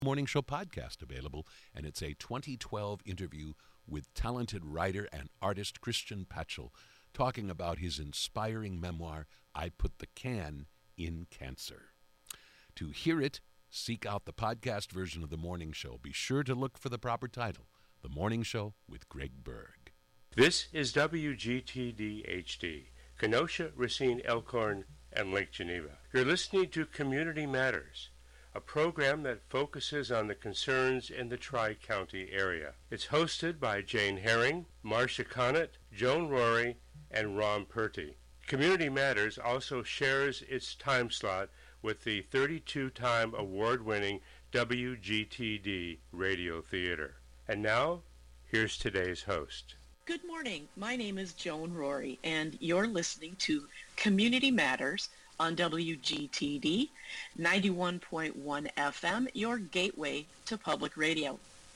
Morning Show podcast available, and it's a 2012 interview with talented writer and artist Christian Patchell talking about his inspiring memoir, I Put the Can in Cancer. To hear it, seek out the podcast version of The Morning Show. Be sure to look for the proper title, The Morning Show with Greg Berg. This is WGTD HD, Kenosha, Racine, Elkhorn, and Lake Geneva. You're listening to Community Matters, a program that focuses on the concerns in the Tri-County area. It's hosted by Jane Herring, Marcia Connett, Joan Rory, and Ron Purty. Community Matters also shares its time slot with the 32-time award-winning WGTD Radio Theater. And now, here's today's host. Good morning. My name is Joan Rory, and you're listening to Community Matters on WGTD 91.1 FM, your gateway to public radio.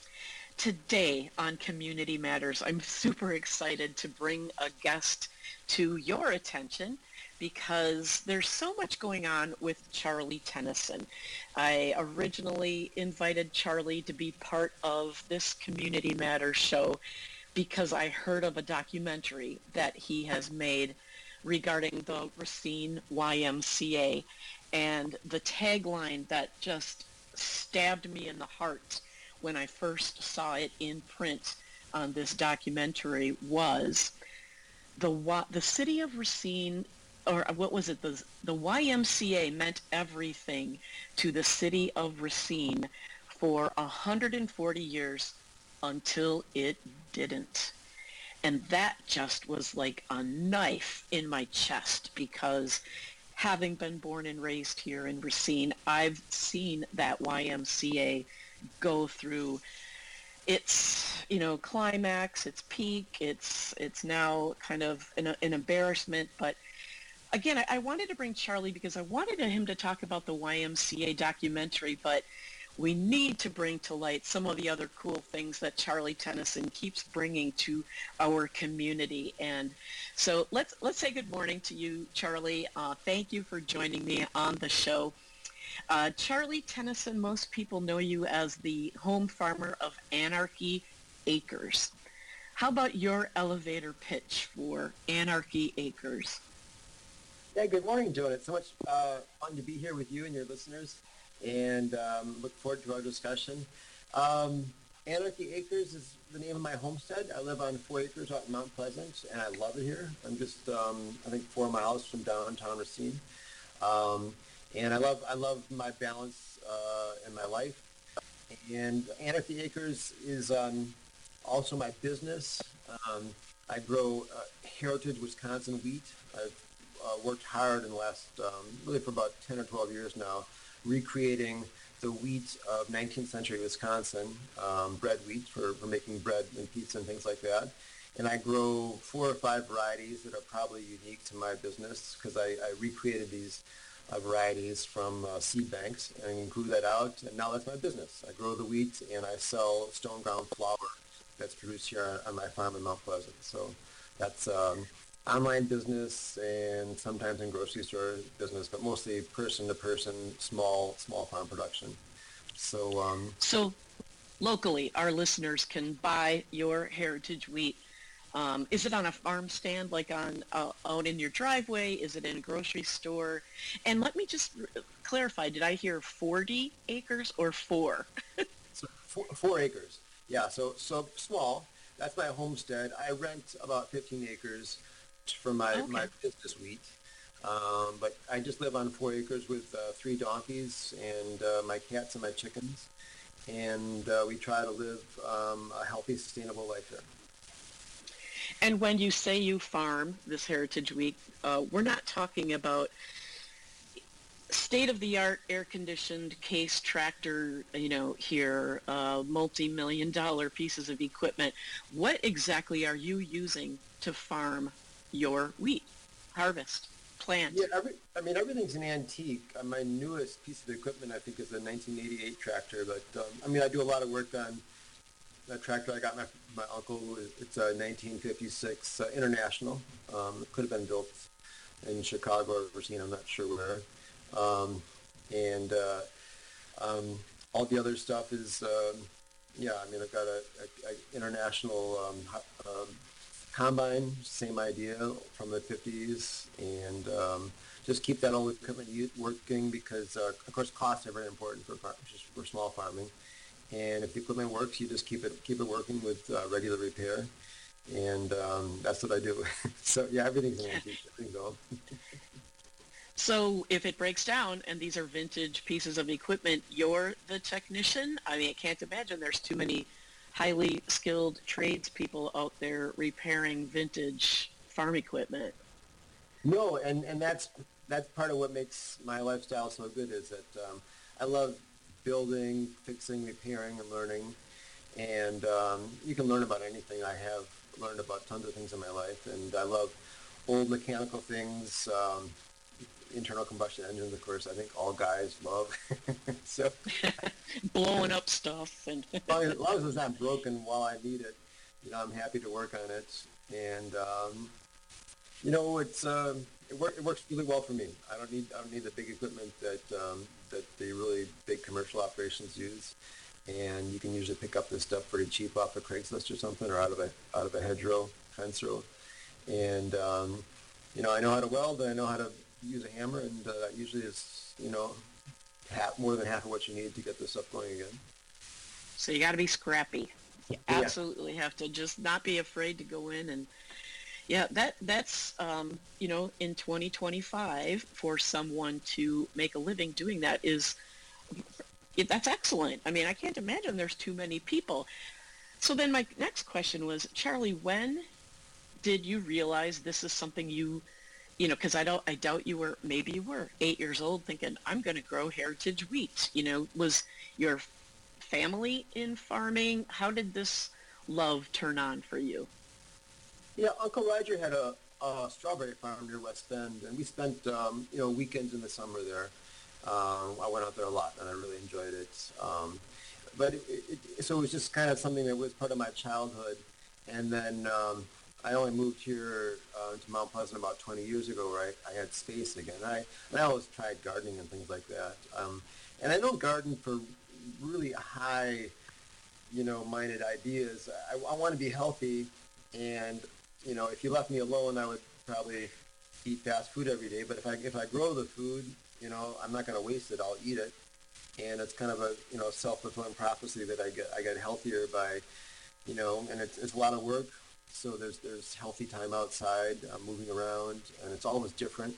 Today on Community Matters, I'm super excited to bring a guest to your attention because there's so much going on with Charlie Tennyson. I originally invited Charlie to be part of this Community Matters show because I heard of a documentary that he has made regarding the Racine YMCA, and the tagline that just stabbed me in the heart when I first saw it in print on this documentary was the city of Racine, or what was it, the YMCA meant everything to the city of Racine for 140 years until it didn't. And that just was like a knife in my chest because having been born and raised here in Racine, I've seen that YMCA go through its, climax, its peak. It's now kind of an embarrassment. But again, I wanted to bring Charlie because I wanted him to talk about the YMCA documentary, but we need to bring to light some of the other cool things that Charlie Tennyson keeps bringing to our community. And so let's say good morning to you, Charlie. Thank you for joining me on the show. Charlie Tennyson, most people know you as the home farmer of Anarchy Acres. How about your elevator pitch for Anarchy Acres? Yeah, good morning, Joan. It's so much fun to be here with you and your listeners, and look forward to our discussion. Anarchy Acres is the name of my homestead. I live on 4 acres out in Mount Pleasant, and I love it here. I'm just, I think, 4 miles from downtown Racine. And I love my balance in my life. And Anarchy Acres is also my business. I grow heritage Wisconsin wheat. I've worked hard in the last, really for about 10 or 12 years now, recreating the wheat of 19th century Wisconsin, bread wheat for making bread and pizza and things like that. And I grow 4 or 5 varieties that are probably unique to my business because I recreated these varieties from seed banks and grew that out, and now that's my business. I grow the wheat and I sell stone ground flour that's produced here on my farm in Mount Pleasant. So that's online business and sometimes in grocery store business, but mostly person-to-person, small farm production. So locally, our listeners can buy your heritage wheat. Is it on a farm stand, like out in your driveway? Is it in a grocery store? And let me just clarify, did I hear 40 acres or 4? So 4 acres. Yeah, so small. That's my homestead. I rent about 15 acres for my business wheat. But I just live on 4 acres with 3 donkeys and my cats and my chickens. And we try to live a healthy, sustainable life here. And when you say you farm this Heritage Week, we're not talking about state-of-the-art air-conditioned case tractor, here, multi-million-dollar pieces of equipment. What exactly are you using to farm your wheat harvest plant? Yeah, everything's an antique. My newest piece of equipment, I think, is a 1988 tractor. But I do a lot of work on that tractor. I got my uncle. It's a 1956 International. It could have been built in Chicago or Racine. I'm not sure where. all the other stuff is, yeah, I mean, I've got a international combine, same idea from the 50s, and just keep that old equipment working because, of course, costs are very important for small farming. And if the equipment works, you just keep it working with regular repair, and that's what I do. So yeah, everything's an antique. Everything's old. So if it breaks down and these are vintage pieces of equipment, you're the technician? I mean, I can't imagine there's too many highly skilled tradespeople out there repairing vintage farm equipment. No, and that's part of what makes my lifestyle so good is that I love building, fixing, repairing, and learning. And you can learn about anything. I have learned about tons of things in my life, and I love old mechanical things. Internal combustion engines, of course, I think all guys love. So blowing up stuff, and as long as it's not broken while I need it, I'm happy to work on it. And it works really well for me. I don't need the big equipment that the really big commercial operations use. And you can usually pick up this stuff pretty cheap off of Craigslist or something, or out of a hedgerow, fence row. And I know how to weld, and I know how to use a hammer, and that usually is more than half of what you need to get this stuff going again. So you got to be scrappy. You absolutely have to just not be afraid to go in and that's in 2025 for someone to make a living doing that that's excellent. I mean, I can't imagine there's too many people. So then my next question was, Charlie, when did you realize this is something because I doubt you were 8 years old thinking, I'm going to grow heritage wheat. Was your family in farming? How did this love turn on for you? Yeah, Uncle Roger had a strawberry farm near West Bend, and we spent, weekends in the summer there. I went out there a lot, and I really enjoyed it. So it was just kind of something that was part of my childhood. And then I only moved here to Mount Pleasant about 20 years ago, right? I had space again. I always tried gardening and things like that. And I don't garden for really high, minded ideas. I want to be healthy, and, if you left me alone, I would probably eat fast food every day. But if I grow the food, I'm not going to waste it. I'll eat it. And it's kind of a, self-fulfilling prophecy that I get healthier by, and it's a lot of work. So there's healthy time outside, moving around, and it's always different.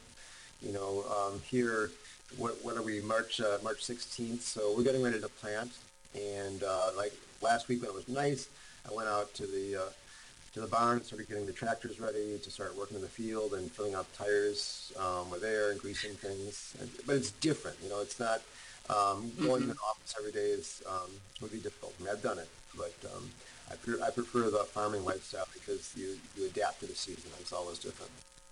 Here, what are we, March 16th? So we're getting ready to plant. And like last week when it was nice, I went out to the barn, started getting the tractors ready to start working in the field and filling out tires with air and greasing things. But it's different. It's not going to an office every day would be difficult. I mean, I've done it, but I prefer the farming lifestyle because you adapt to the season. It's always different.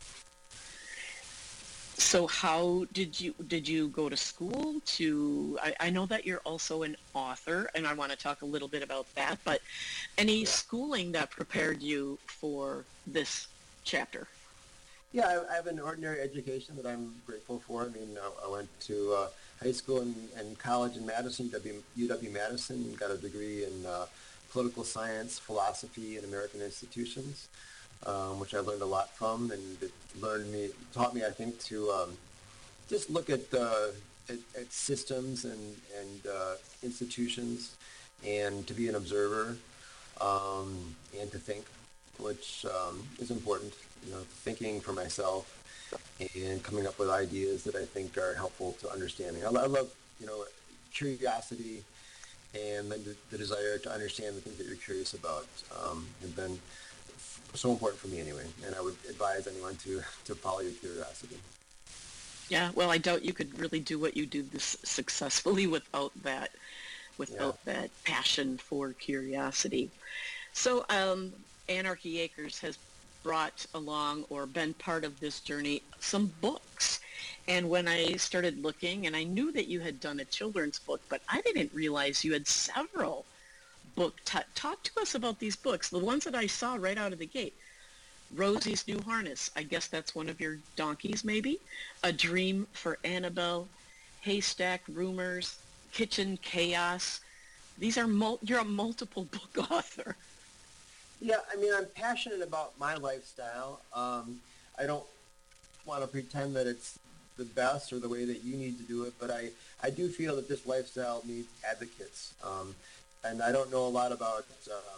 So how did you go to school I know that you're also an author, and I want to talk a little bit about that, but any schooling that prepared you for this chapter? Yeah, I have an ordinary education that I'm grateful for. I mean, I went to high school and college in Madison, UW-Madison, and got a degree in political science, philosophy, and American institutions, which I learned a lot from, and it taught me, I think, to just look at systems and institutions, and to be an observer, and to think, which is important. Thinking for myself and coming up with ideas that I think are helpful to understanding. I love, curiosity and the desire to understand the things that you're curious about have been so important for me anyway. And I would advise anyone to follow your curiosity. Yeah, well, I doubt you could really do what you do this successfully without that passion for curiosity. So Anarchy Acres has brought along or been part of this journey some books. And when I started looking, and I knew that you had done a children's book, but I didn't realize you had several books. Talk to us about these books, the ones that I saw right out of the gate. Rosie's New Harness, I guess that's one of your donkeys maybe. A Dream for Annabelle, Haystack Rumors, Kitchen Chaos. These are you're a multiple book author. Yeah, I mean, I'm passionate about my lifestyle. I don't want to pretend that it's the best or the way that you need to do it, but I do feel that this lifestyle needs advocates. And I don't know a lot about,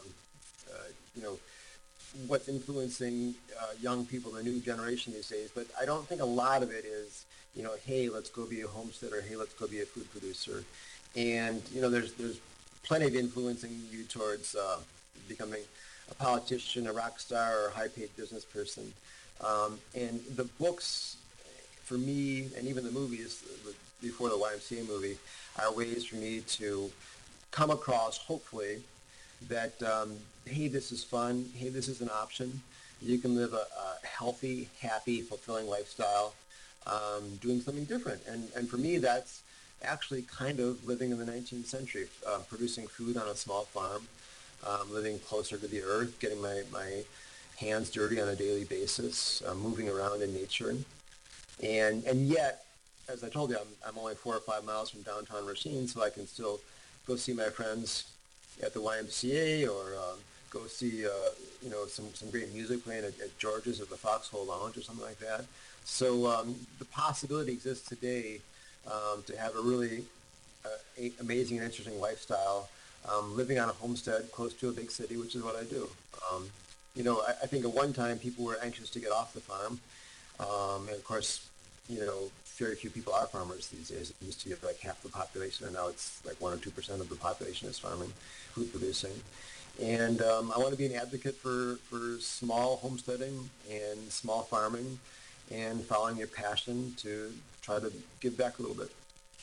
you know, what's influencing young people, the new generation these days, but I don't think a lot of it is, you know, hey, let's go be a homesteader, hey, let's go be a food producer. And, you know, there's plenty of influencing you towards becoming a politician, a rock star, or a high-paid business person. And the books, for me, and even the movies before the YMCA movie, are ways for me to come across, hopefully, that, hey, this is fun. Hey, this is an option. You can live a healthy, happy, fulfilling lifestyle doing something different. And for me, that's actually kind of living in the 19th century, producing food on a small farm, living closer to the earth, getting my hands dirty on a daily basis, moving around in nature. And yet, as I told you, I'm only 4 or 5 miles from downtown Racine, so I can still go see my friends at the YMCA or go see you know, some great music playing at George's or the Foxhole Lounge or something like that. So the possibility exists today to have a really amazing and interesting lifestyle, living on a homestead close to a big city, which is what I do. You know, I think at one time people were anxious to get off the farm, and of course, you know, very few people are farmers these days. It used to be like half the population, and now it's like 1 or 2% of the population is farming, food producing. And I want to be an advocate for small homesteading and small farming and following your passion to try to give back a little bit.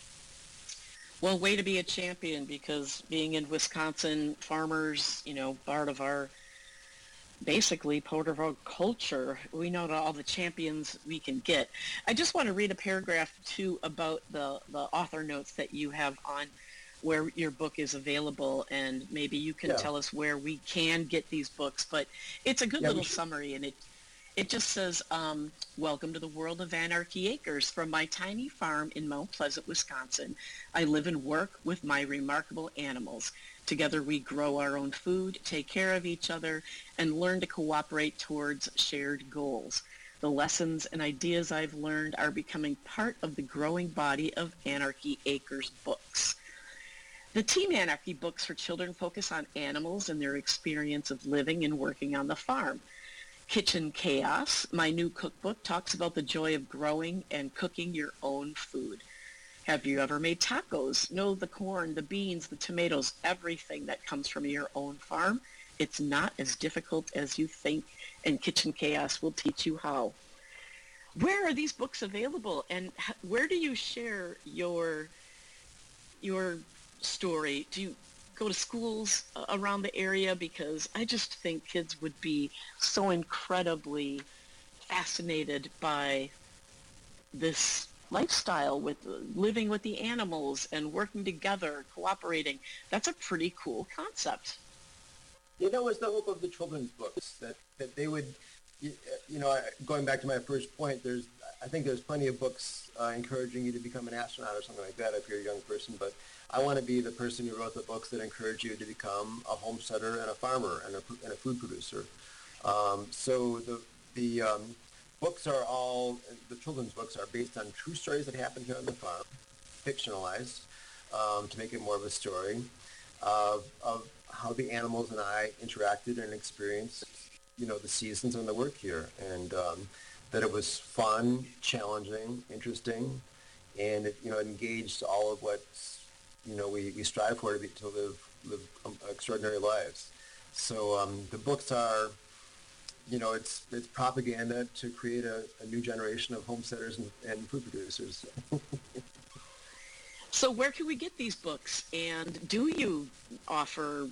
Well, way to be a champion, because being in Wisconsin, farmers, you know, basically part of our culture, we know all the champions we can get. I just want to read a paragraph too about the author notes that you have on where your book is available, and maybe you can tell us where we can get these books. But it's a good little summary, and it just says, welcome to the world of Anarchy Acres. From my tiny farm in Mount Pleasant, Wisconsin, I live and work with my remarkable animals. Together we grow our own food, take care of each other, and learn to cooperate towards shared goals. The lessons and ideas I've learned are becoming part of the growing body of Anarchy Acres books. The Team Anarchy books for children focus on animals and their experience of living and working on the farm. Kitchen Chaos, my new cookbook, talks about the joy of growing and cooking your own food. Have you ever made tacos? Know the corn, the beans, the tomatoes, everything that comes from your own farm? It's not as difficult as you think, and Kitchen Chaos will teach you how. Where are these books available, and where do you share your story? Do you go to schools around the area? Because I just think kids would be so incredibly fascinated by this lifestyle with living with the animals and working together, cooperating. That's a pretty cool concept. You know, it's the hope of the children's books that they would, you know, going back to my first point, I think there's plenty of books encouraging you to become an astronaut or something like that if you're a young person, but I want to be the person who wrote the books that encourage you to become a homesteader and a farmer and a food producer. So the books are all, the children's books are based on true stories that happened here on the farm, fictionalized to make it more of a story of how the animals and I interacted and experienced, you know, the seasons and the work here, and that it was fun, challenging, interesting, and it, you know, engaged all of what, you know, we strive for to live extraordinary lives. So the books are, you know, it's propaganda to create a new generation of homesteaders and food producers. So where can we get these books? And do you offer,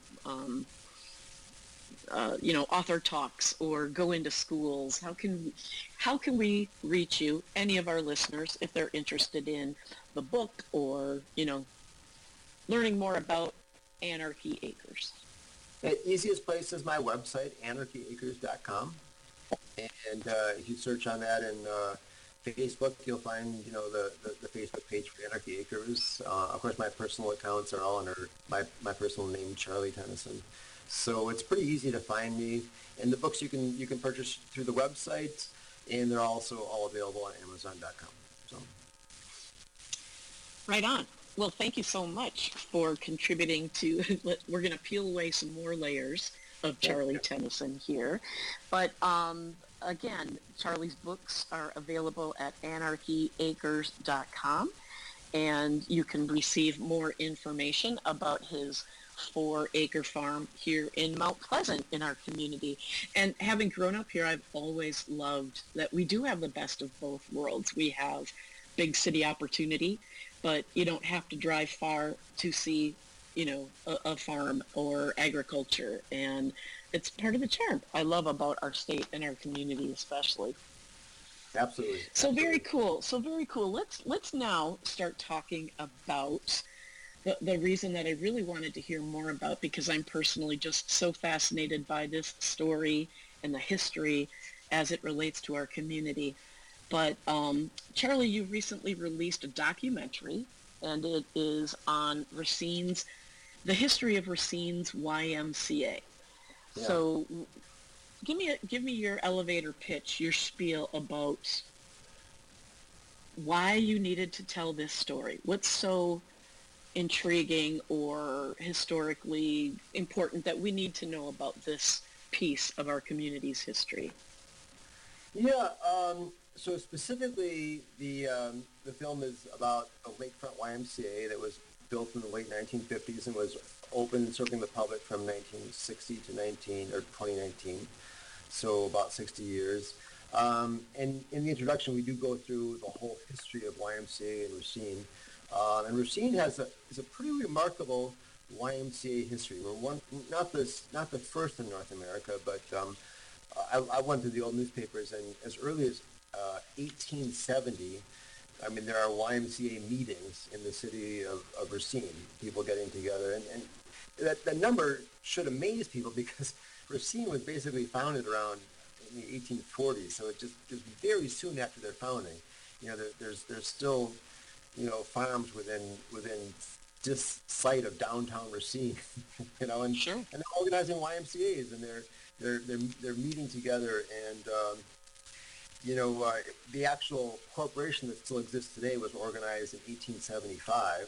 you know, author talks or go into schools? How can we reach you, any of our listeners, if they're interested in the book or, you know, learning more about Anarchy Acres? The easiest place is my website, anarchyacres.com. And if you search on that and Facebook, you'll find, the Facebook page for Anarchy Acres. Of course, my personal accounts are all under my personal name, Charlie Tennyson. So it's pretty easy to find me. And the books you can purchase through the website, and they're also all available on Amazon.com. So. Right on. Well, thank you so much for contributing to, we're going to peel away some more layers of Charlie Tennyson here. But again, Charlie's books are available at anarchyacres.com, and you can receive more information about his 4-acre farm here in Mount Pleasant in our community. And having grown up here, I've always loved that we do have the best of both worlds. We have big city opportunity, but you don't have to drive far to see, a farm or agriculture. And it's part of the charm I love about our state and our community especially. Absolutely. So very cool. Let's now start talking about the reason that I really wanted to hear more about, because I'm personally just so fascinated by this story and the history as it relates to our community. But Charlie, you recently released a documentary, and it is on the history of Racine's YMCA. Yeah. So give me your elevator pitch, your spiel about why you needed to tell this story. What's so intriguing or historically important that we need to know about this piece of our community's history? Yeah, so specifically the film is about the Lakefront YMCA that was built in the late 1950s and was open and serving the public from 1960 to 2019, so about 60 years. And in the introduction, we do go through the whole history of YMCA and Racine. And Racine is a pretty remarkable YMCA history. We're not the first in North America, but I went through the old newspapers, and as early as 1870, there are YMCA meetings in the city of Racine, people getting together. And that number should amaze people, because Racine was basically founded around in the 1840s, so it just very soon after their founding. There's still farms within this site of downtown Racine, and Sure. And they're organizing YMCA's, and they're meeting together, and the actual corporation that still exists today was organized in 1875,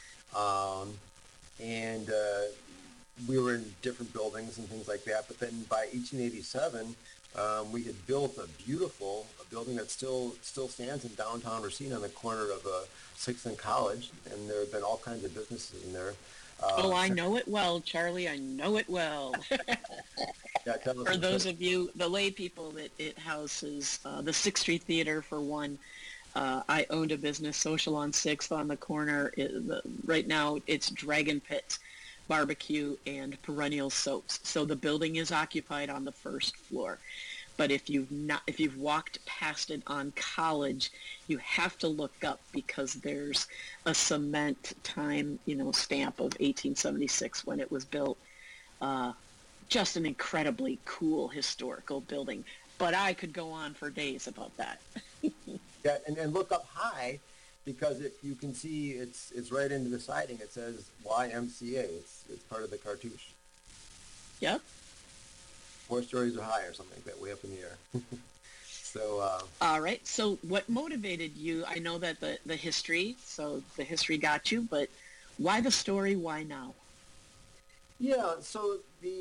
and we were in different buildings and things like that. But then by 1887, we had built a building that still stands in downtown Racine on the corner of 6th and College, and there have been all kinds of businesses in there. I know it well, Charlie. I know it well. Yeah, for those of you, the lay people, it houses the 6th Street Theater for one. I owned a business, Social on 6th, on the corner. Right now, it's Dragon Pit Barbecue and Perennial Soaps. So the building is occupied on the first floor. But if you've walked past it on College, you have to look up, because there's a cement time, stamp of 1876 when it was built. Just an incredibly cool historical building. But I could go on for days about that. Yeah, and look up high, because you can see it's right into the siding. It says YMCA. It's part of the cartouche. Yep. 4 stories or high, or something like that, way up in the air. So. All right. So what motivated you? I know that the history. So the history got you, but why the story? Why now? Yeah. So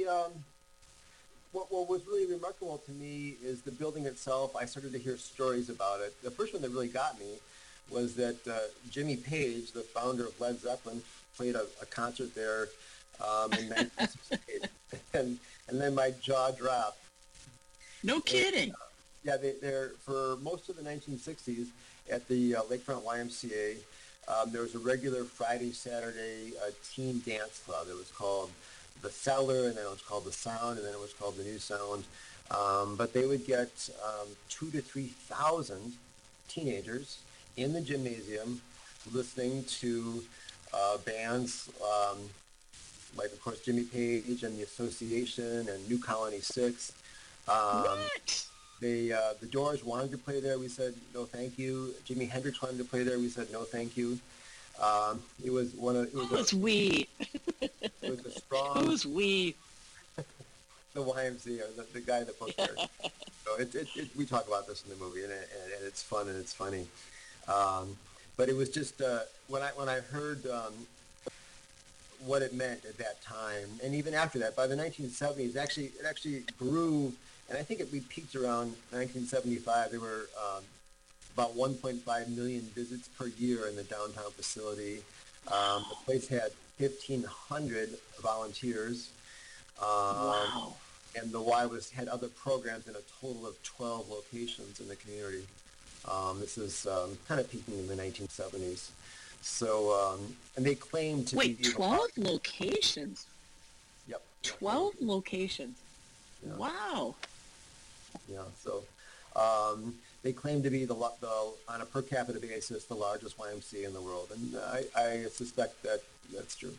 what was really remarkable to me is the building itself. I started to hear stories about it. The first one that really got me was that Jimmy Page, the founder of Led Zeppelin, played a concert there in 1968, and then my jaw dropped. No kidding. Yeah, they're for most of the 1960s at the Lakefront YMCA. There was a regular Friday, Saturday teen dance club. It was called the Cellar, and then it was called the Sound, and then it was called the New Sound. But they would get 2,000 to 3,000 teenagers in the gymnasium listening to bands like, of course, Jimmy Page and the Association and New Colony 6. What? The Doors wanted to play there. We said no, thank you. Jimi Hendrix wanted to play there. We said no, thank you. It was one of it was, Who's we? it was a strong Who's we? the YMCA, the guy that booked there. So we talk about this in the movie, and it's fun and it's funny. But it was just when I heard what it meant at that time, and even after that, by the 1970s, it actually grew, and I think we peaked around 1975. There were about 1.5 million visits per year in the downtown facility. The place had 1,500 volunteers. Wow. And the Y had other programs in a total of 12 locations in the community. This is kind of peaking in the 1970s. So, and they claim to be... Wait, 12 locations? Yep. 12 locations? Yeah. Wow. Yeah, so they claim to be on a per capita basis, the largest YMCA in the world. And I suspect that that's true.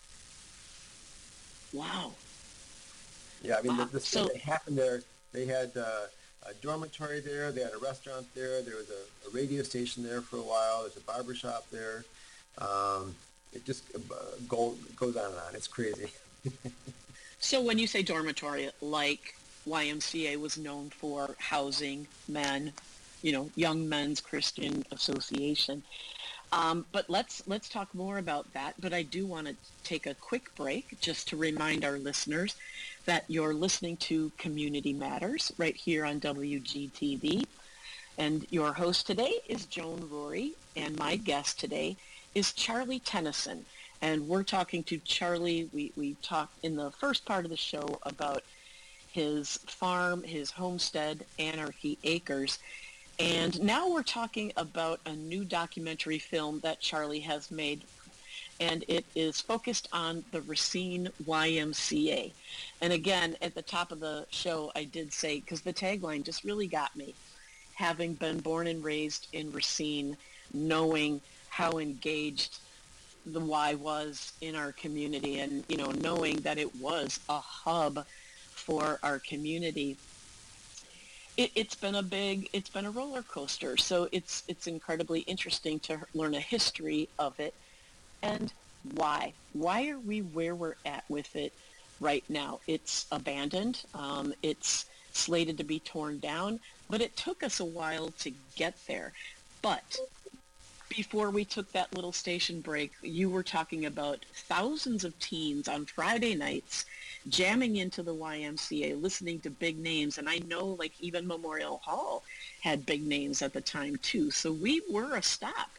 Wow. Yeah, I mean, Wow. the thing that happened there, they had a dormitory there, they had a restaurant there, there was a radio station there for a while, there's a barber shop there. It just goes on and on. It's crazy. So when you say dormitory, like YMCA was known for housing men, Young Men's Christian Association. But let's talk more about that. But I do want to take a quick break just to remind our listeners that you're listening to Community Matters right here on WGTV. And your host today is Joan Rory, and my guest today is Charlie Tennyson. And we're talking to Charlie. We talked in the first part of the show about his farm, his homestead, Anarchy Acres. And now we're talking about a new documentary film that Charlie has made, and it is focused on the Racine YMCA. And again, at the top of the show, I did say, because the tagline just really got me, having been born and raised in Racine, knowing how engaged the Y was in our community, and knowing that it was a hub for our community. It's been a roller coaster. So it's incredibly interesting to learn a history of it, and why are we where we're at with it right now. It's abandoned. It's slated to be torn down, but it took us a while to get there. But before we took that little station break, you were talking about thousands of teens on Friday nights jamming into the YMCA, listening to big names. And I know even Memorial Hall had big names at the time too. So we were a stop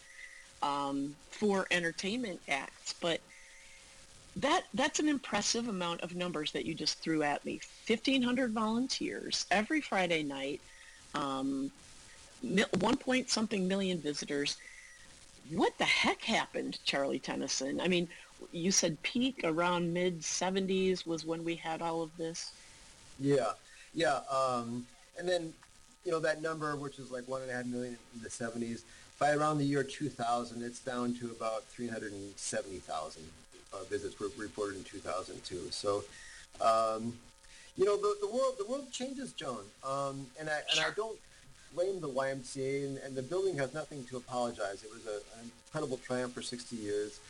for entertainment acts. But that's an impressive amount of numbers that you just threw at me. 1,500 volunteers every Friday night, 1 point something million visitors. What the heck happened, Charlie Tennyson? I mean, you said peak around mid-70s was when we had all of this? Yeah. And then, that number, which is like 1.5 million in the 70s, by around the year 2000, it's down to about 370,000 visits were reported in 2002. So, the world changes, Joan. And I don't blame the YMCA, and the building has nothing to apologize. It was an incredible triumph for 60 years.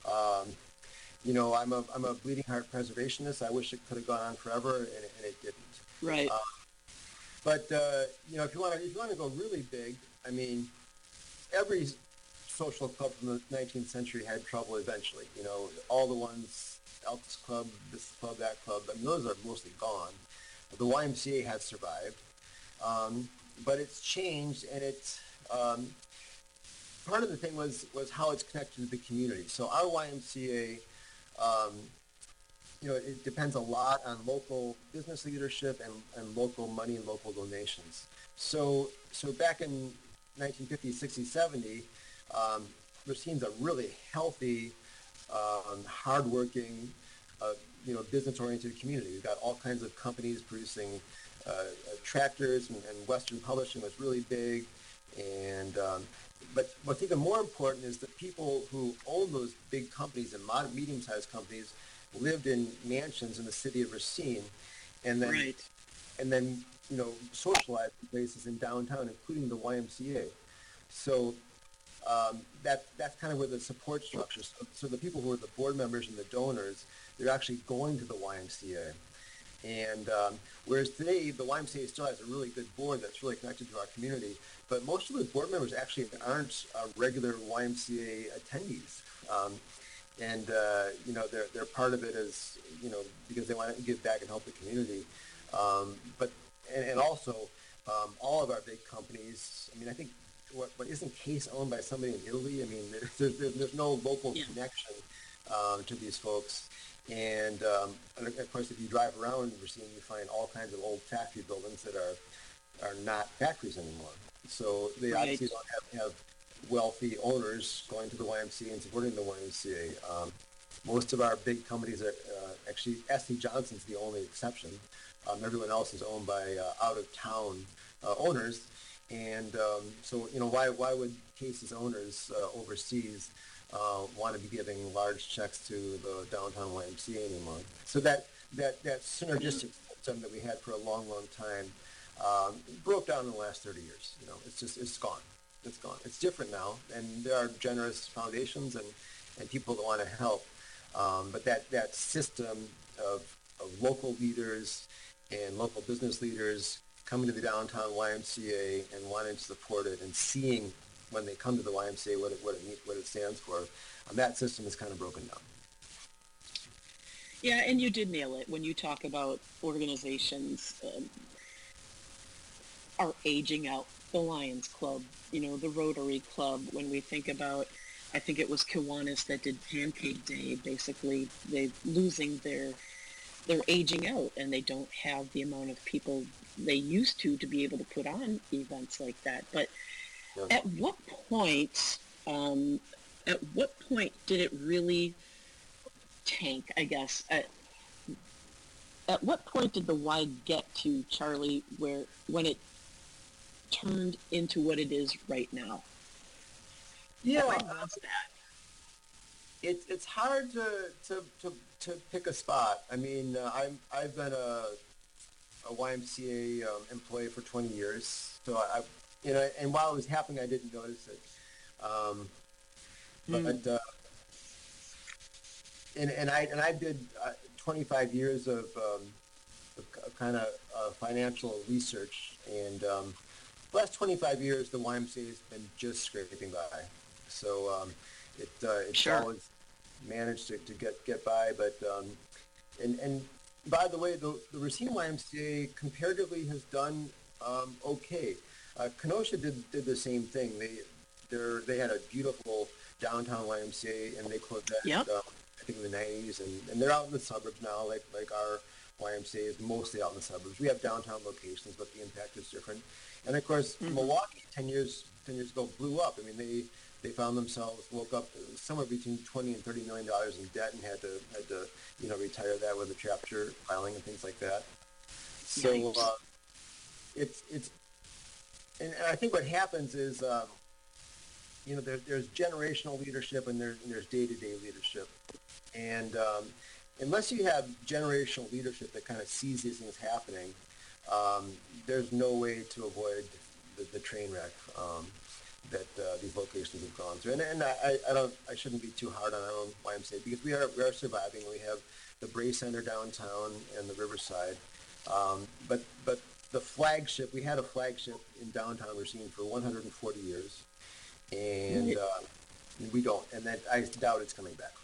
I'm a bleeding heart preservationist. I wish it could have gone on forever, and it didn't. Right. But if you want to go really big, I mean, every social club from the 19th century had trouble eventually. All the ones, Elks Club, this club, that club. I mean, those are mostly gone. The YMCA has survived, but it's changed, and it's part of the thing was how it's connected to the community. So our YMCA, it depends a lot on local business leadership and local money and local donations. So back in 1950, 60, 70, Racine's a really healthy, hardworking, business-oriented community. We've got all kinds of companies producing tractors, and Western Publishing was really big. And but what's even more important is that people who own those big companies and medium-sized companies lived in mansions in the city of Racine, and then Right. and then socializing places in downtown, including the YMCA. So that's kind of where the support structure. So the people who are the board members and the donors, they're actually going to the YMCA. And whereas today the YMCA still has a really good board that's really connected to our community, but most of the board members actually aren't regular YMCA attendees. And they're part of it as because they want to give back and help the community. But also all of our big companies. I mean, I think what isn't Case owned by somebody in Italy? I mean, there's no local connection to these folks. And of course, if you drive around Racine, you find all kinds of old factory buildings that are not factories anymore. So they obviously don't have wealthy owners going to the YMCA and supporting the YMCA. Most of our big companies are actually S.C. Johnson's the only exception. Everyone else is owned by out-of-town owners. And so, why would Case's owners overseas want to be giving large checks to the downtown YMCA anymore? So that synergistic system that we had for a long, long time broke down in the last 30 years. It's gone. It's gone. It's different now, and there are generous foundations and people that want to help. But that system of local leaders and local business leaders coming to the downtown YMCA and wanting to support it and seeing when they come to the YMCA what it stands for, that system is kind of broken down. Yeah, and you did nail it when you talk about organizations are aging out. The Lions Club, the Rotary Club. When we think about, I think it was Kiwanis that did Pancake Day. Basically, they're aging out, and they don't have the amount of people they used to be able to put on events like that. But at what point did it really tank, I guess? At what point did the Y get to, Charlie, when it turned into what it is right now? Yeah, when was that? It's hard to pick a spot. I mean, I've been a YMCA employee for 20 years, so and while it was happening, I didn't notice it. But I did 25 years of kind of financial research, and the last 25 years the YMCA has been just scraping by. So it's always managed to get by, but and by the way, the Racine YMCA comparatively has done okay. Kenosha did the same thing. They had a beautiful downtown YMCA, and they closed that I think in the 90s, and they're out in the suburbs now, like our YMCA is mostly out in the suburbs. We have downtown locations, but the impact is different. And of course, Milwaukee 10 years ago blew up. I mean, they found themselves woke up somewhere between $20 and $30 million in debt and had to retire that with a chapter filing and things like that. So it's and I think what happens is there's generational leadership and there's day-to-day leadership, and unless you have generational leadership that kind of sees these things happening, there's no way to avoid the train wreck that these locations have gone through. And I shouldn't be too hard on our own YMCA because we are surviving. We have the Bray Center downtown and the Riverside, but the flagship, we had a flagship in downtown Racine for 140 years, and we don't, and that I doubt it's coming back.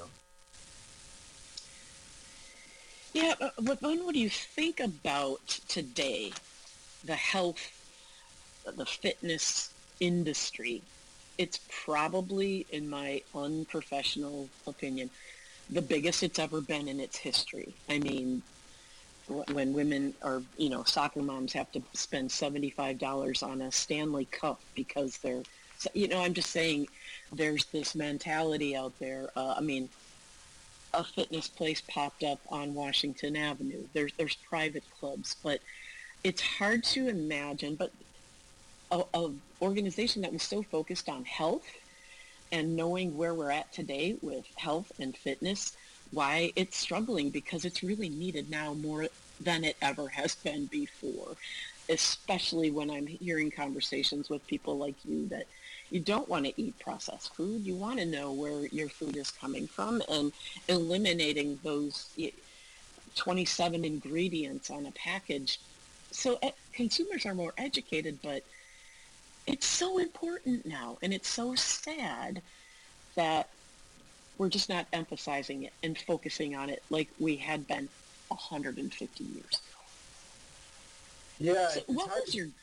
Yeah, but what do you think about today, the health, the fitness industry? It's probably, in my unprofessional opinion, the biggest it's ever been in its history. I mean, when women or, soccer moms have to spend $75 on a Stanley Cup because they're, I'm just saying there's this mentality out there. A fitness place popped up on Washington Avenue. There's private clubs, but it's hard to imagine. But a organization that was so focused on health and knowing where we're at today with health and fitness, why it's struggling, because it's really needed now more than it ever has been before, especially when I'm hearing conversations with people like you that you don't want to eat processed food. You want to know where your food is coming from, and eliminating those 27 ingredients on a package. So consumers are more educated, but it's so important now, and it's so sad that we're just not emphasizing it and focusing on it like we had been 150 years ago. Yeah. So what was your...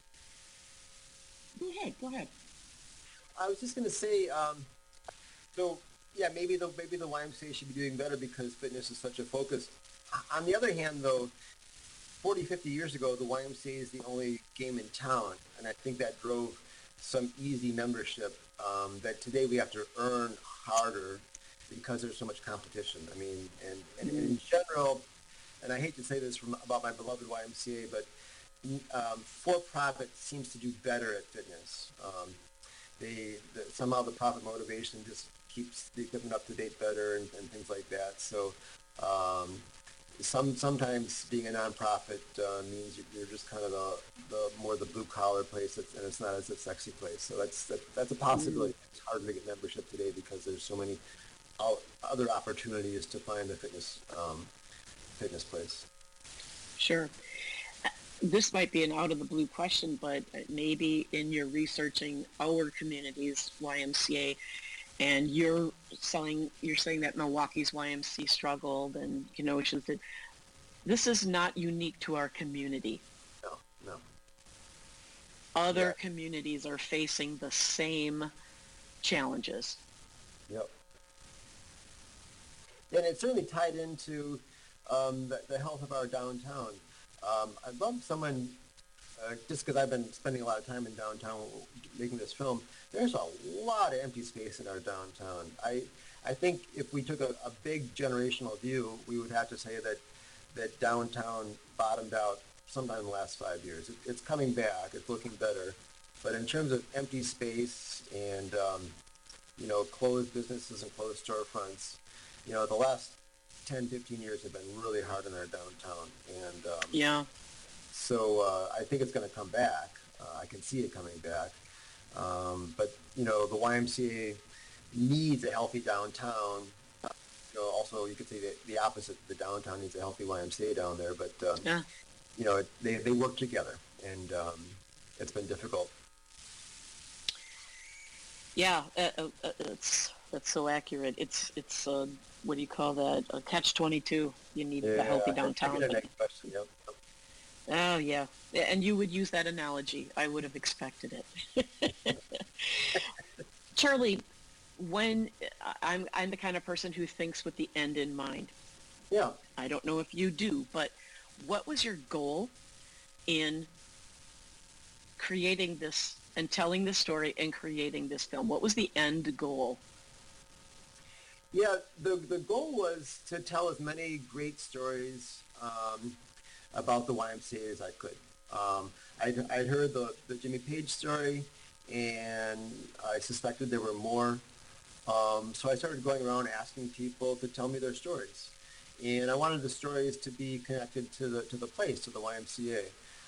Go ahead. I was just going to say, so yeah, maybe the YMCA should be doing better because fitness is such a focus. On the other hand, though, 40, 50 years ago, the YMCA is the only game in town, and I think that drove some easy membership that today we have to earn harder because there's so much competition. I mean, and in general, and I hate to say this about my beloved YMCA, but for-profit seems to do better at fitness. Somehow the profit motivation just keeps the equipment up to date better and things like that. So sometimes being a nonprofit means you're just kind of the blue collar place, and it's not as a sexy place. So that's a possibility. It's harder to get membership today because there's so many other opportunities to find a fitness place. Sure. This might be an out of the blue question, but maybe in your researching our community's YMCA, and you're saying that Milwaukee's YMCA struggled and Kenosha's did. This is not unique to our community. No. Other communities are facing the same challenges. Yep. And it's certainly tied into the health of our downtown. I'd love someone, just because I've been spending a lot of time in downtown making this film, there's a lot of empty space in our downtown. I think if we took a big generational view, we would have to say that downtown bottomed out sometime in the last 5 years. It's coming back. It's looking better. But in terms of empty space and, closed businesses and closed storefronts, the last 10, 15 years have been really hard in our downtown. And yeah. So I think it's going to come back. I can see it coming back. But, the YMCA needs a healthy downtown. Also, you could say the opposite. The downtown needs a healthy YMCA down there. But, they work together, and it's been difficult. Yeah, that's so accurate. It's what do you call that? A catch-22. You need a healthy downtown. Next question, yep. Oh, yeah. And you would use that analogy. I would have expected it. Charlie, when I'm the kind of person who thinks with the end in mind. Yeah. I don't know if you do, but what was your goal in creating this and telling this story and creating this film? What was the end goal? Yeah, the goal was to tell as many great stories about the YMCA as I could. I'd heard the Jimmy Page story, and I suspected there were more. So I started going around asking people to tell me their stories, and I wanted the stories to be connected to the place, to the YMCA.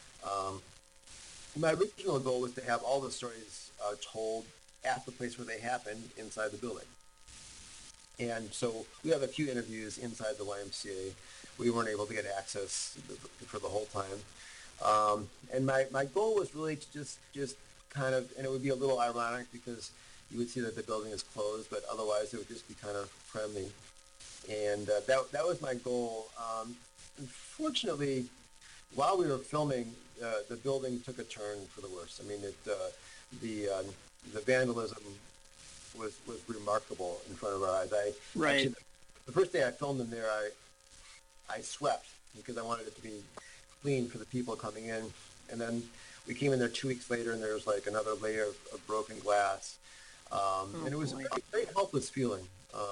My original goal was to have all the stories told at the place where they happened, inside the building. And so we have a few interviews inside the YMCA. We weren't able to get access for the whole time. And my goal was really to just kind of, and it would be a little ironic because you would see that the building is closed, but otherwise it would just be kind of friendly. And that was my goal. Unfortunately, while we were filming, the building took a turn for the worse. I mean, the vandalism was remarkable in front of our eyes. Right. Actually, the first day I filmed in there, I swept because I wanted it to be clean for the people coming in. And then we came in there 2 weeks later, and there was like another layer of broken glass. And it was a very helpless feeling.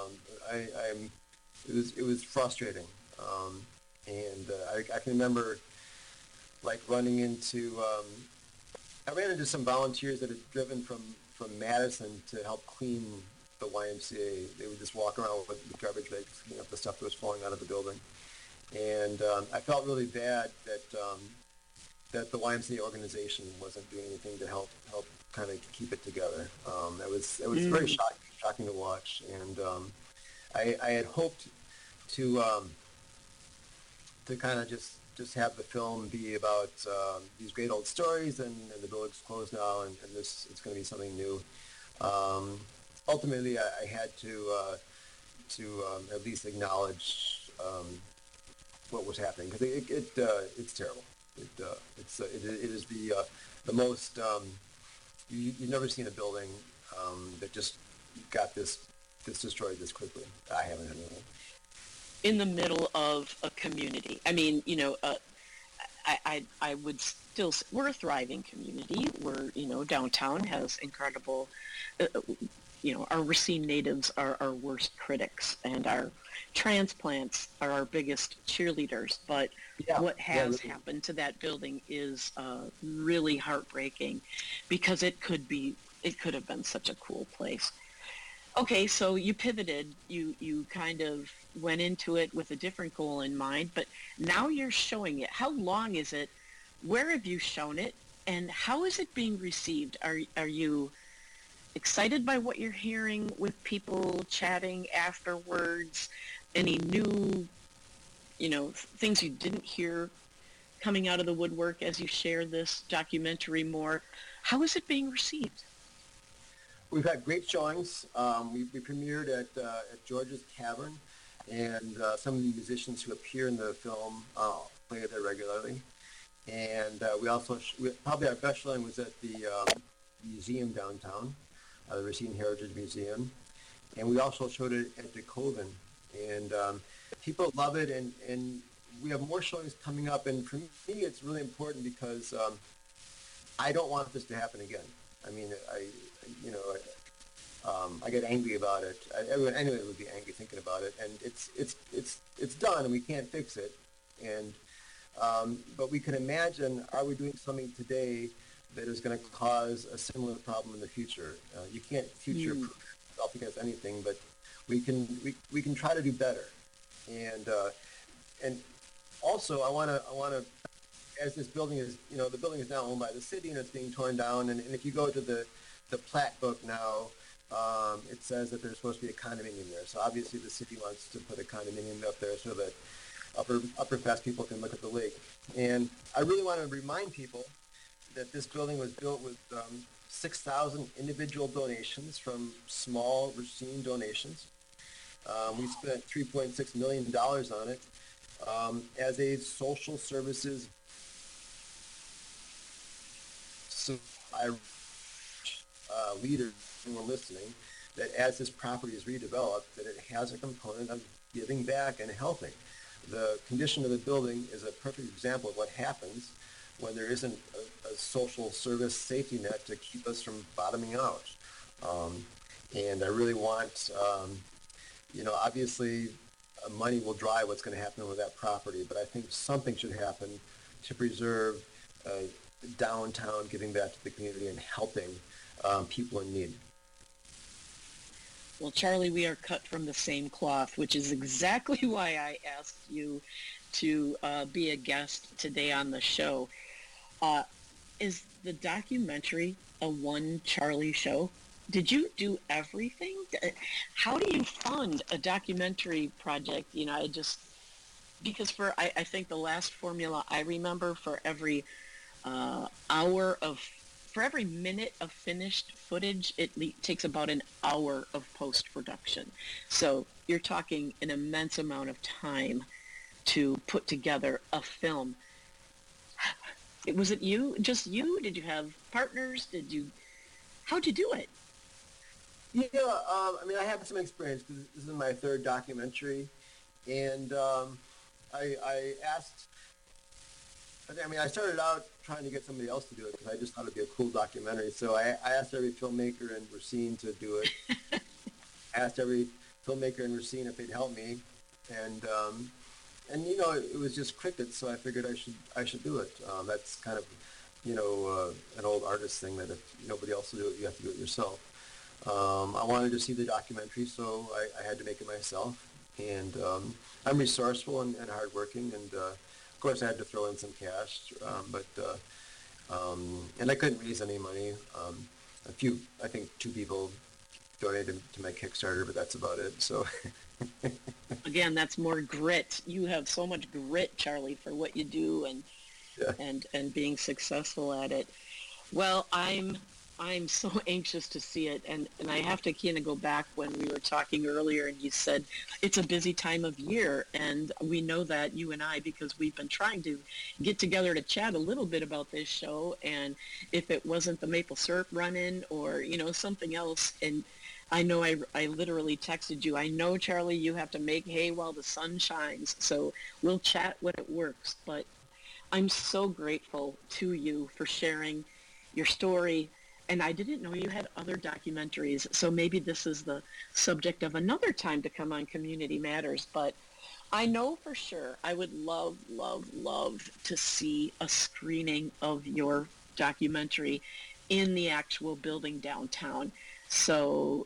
It was frustrating. And I can remember like running into, I ran into some volunteers that had driven from Madison to help clean the YMCA. They would just walk around with garbage bags, cleaning up the stuff that was falling out of the building. And I felt really bad that the YMCA organization wasn't doing anything to help kind of keep it together. It was very shocking to watch, and I had hoped to kind of just have the film be about these great old stories, and the building's closed now, and it's going to be something new. Ultimately, I had to at least acknowledge what was happening, because it's terrible. It is the most you've never seen a building that just got this destroyed this quickly. I haven't had anything. In the middle of a community. I mean, I would still say we're a thriving community. We're, downtown has incredible, our Racine natives are our worst critics, and our transplants are our biggest cheerleaders. But what has happened to that building is really heartbreaking, because it could have been such a cool place. Okay, so you pivoted, you kind of went into it with a different goal in mind, but now you're showing it. How long is it? Where have you shown it? And how is it being received? Are you excited by what you're hearing with people chatting afterwards? Any new, things you didn't hear coming out of the woodwork as you share this documentary more? How is it being received? We've had great showings. We premiered at George's Tavern, and some of the musicians who appear in the film play there regularly. And we also, probably our best showing was at the museum downtown, the Racine Heritage Museum. And we also showed it at the Coven. And people love it, and we have more showings coming up. And for me, it's really important because I don't want this to happen again. I mean, I get angry about it. Everyone anyway would be angry thinking about it, and it's done, and we can't fix it. And but we can imagine: are we doing something today that is going to cause a similar problem in the future? You can't future-proof yourself against anything, but we can try to do better. And also, I want to. As this building is, the building is now owned by the city, and it's being torn down. And if you go to the plat book now, it says that there's supposed to be a condominium there. So obviously the city wants to put a condominium up there so that upper class people can look at the lake. And I really want to remind people that this building was built with 6,000 individual donations from small Racine donations. We spent $3.6 million on it as a social services. So leaders who are listening, that as this property is redeveloped, that it has a component of giving back and helping. The condition of the building is a perfect example of what happens when there isn't a social service safety net to keep us from bottoming out. And I really want, obviously money will drive what's going to happen with that property, but I think something should happen to preserve downtown, giving back to the community and helping people in need. Well, Charlie, we are cut from the same cloth, which is exactly why I asked you to be a guest today on the show. Is the documentary a one Charlie show? Did you do everything? How do you fund a documentary project? Because I think the last formula I remember, for every for every minute of finished footage, it takes about an hour of post-production. So you're talking an immense amount of time to put together a film. Was it just you? Did you have partners? How'd you do it? Yeah, I have some experience because this is my third documentary, and I asked. I started out trying to get somebody else to do it because I just thought it'd be a cool documentary. So I asked every filmmaker in Racine to do it. I asked every filmmaker in Racine if they'd help me, and it was just crickets. So I figured I should do it. That's kind of an old artist thing, that if nobody else will do it, you have to do it yourself. I wanted to see the documentary, so I had to make it myself. And I'm resourceful and hardworking, and of course I had to throw in some cash, and I couldn't raise any money. I think 2 people donated to my Kickstarter, but that's about it. So Again, that's more grit. You have so much grit, Charlie, for what you do and yeah. and being successful at it. Well, I'm so anxious to see it, and I have to kind of go back when we were talking earlier, and you said it's a busy time of year, and we know that, you and I, because we've been trying to get together to chat a little bit about this show, and if it wasn't the maple syrup run-in or, something else, and I know I literally texted you, I know, Charlie, you have to make hay while the sun shines, so we'll chat when it works, but I'm so grateful to you for sharing your story. And I didn't know you had other documentaries, so maybe this is the subject of another time to come on Community Matters. But I know for sure I would love, love, love to see a screening of your documentary in the actual building downtown. So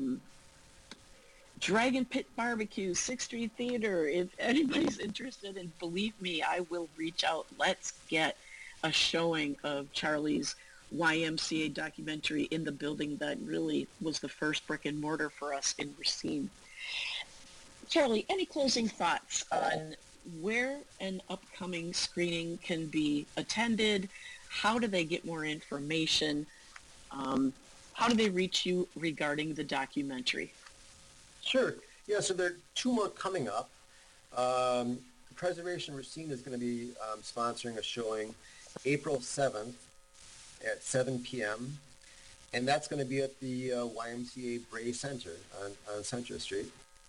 Dragon Pit Barbecue, 6th Street Theater, if anybody's interested, and believe me, I will reach out. Let's get a showing of Charlie's YMCA documentary in the building that really was the first brick and mortar for us in Racine. Charlie, any closing thoughts on where an upcoming screening can be attended? How do they get more information? How do they reach you regarding the documentary? Sure. Yeah, so there are 2 more coming up. Preservation Racine is going to be sponsoring a showing April 7th at 7 p.m., and that's going to be at the YMCA Bray Center on Central Street.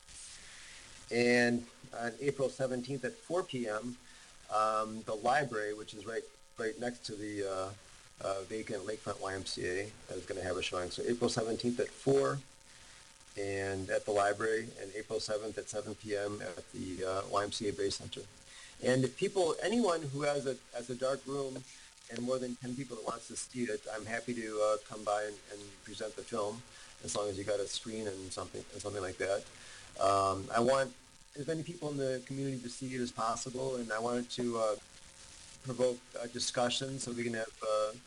And on April 17th at 4 p.m., the library, which is right next to the vacant Lakefront YMCA, is going to have a showing. So April 17th at 4 and at the library, and April 7th at 7 p.m. at the YMCA Bray Center. And if anyone who has a dark room and more than 10 people that wants to see it, I'm happy to come by and present the film, as long as you got a screen and something like that. I want as many people in the community to see it as possible, and I wanted to provoke a discussion so we can have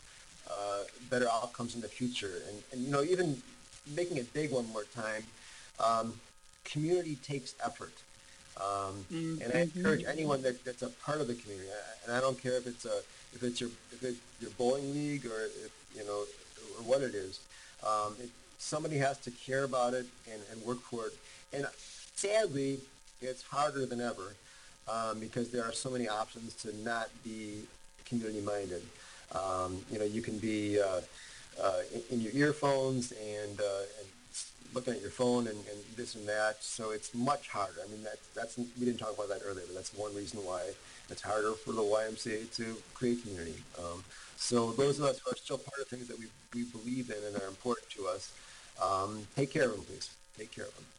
better outcomes in the future. And even making it big one more time, community takes effort. And I encourage anyone that's a part of the community, and I don't care if it's your bowling league or or what it is. Somebody has to care about it and work for it. And sadly, it's harder than ever because there are so many options to not be community minded. You can be in your earphones and looking at your phone and this and that, so it's much harder. I mean, that's we didn't talk about that earlier, but that's one reason why it's harder for the YMCA to create community. So those of us who are still part of things that we believe in and are important to us, take care of them, please. Take care of them.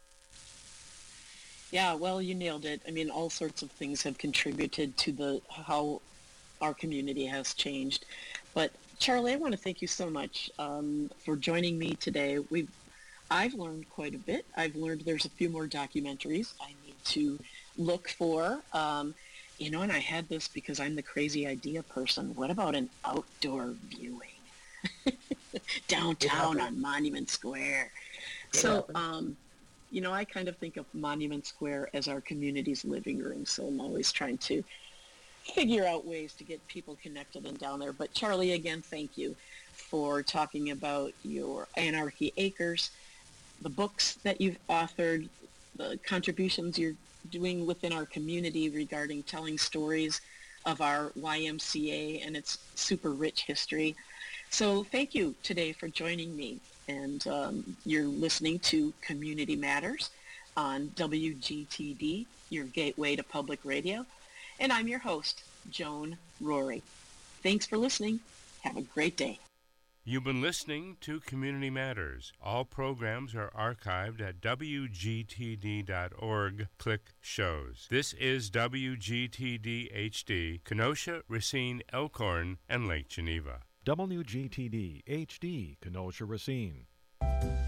Yeah, well, you nailed it. I mean, all sorts of things have contributed to how our community has changed. But Charlie, I want to thank you so much for joining me today. I've learned quite a bit. I've learned there's a few more documentaries I need to look for. And I had this because I'm the crazy idea person. What about an outdoor viewing downtown on Monument Square? So, I kind of think of Monument Square as our community's living room. So I'm always trying to figure out ways to get people connected and down there. But Charlie, again, thank you for talking about your Anarchy Acres, the books that you've authored, the contributions you're doing within our community regarding telling stories of our YMCA and its super rich history. So thank you today for joining me. And you're listening to Community Matters on WGTD, your gateway to public radio. And I'm your host, Joan Rory. Thanks for listening. Have a great day. You've been listening to Community Matters. All programs are archived at WGTD.org. Click Shows. This is WGTD HD, Kenosha, Racine, Elkhorn, and Lake Geneva. WGTD HD, Kenosha, Racine.